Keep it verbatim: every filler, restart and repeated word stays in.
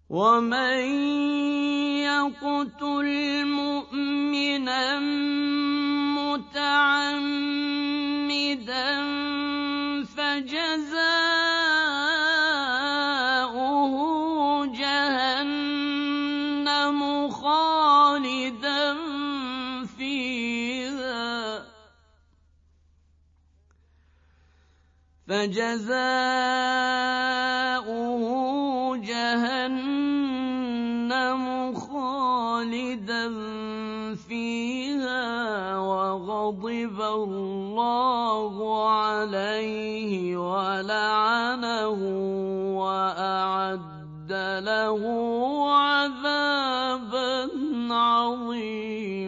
وَمَن يَقْتُلْ مُؤْمِنًا مُّتَعَمِّدًا فَجَزَاؤُهُ جَهَنَّمُ خَالِدًا فِيهَا فَجَزَاؤُهُ جَهَنَّمُ خَالِدًا فِيهَا وَغَضِبَ اللَّهُ عَلَيْهِ وَلَعَنَهُ وَأَعَدَّ لَهُ عَذَابًا عَظِيمًا.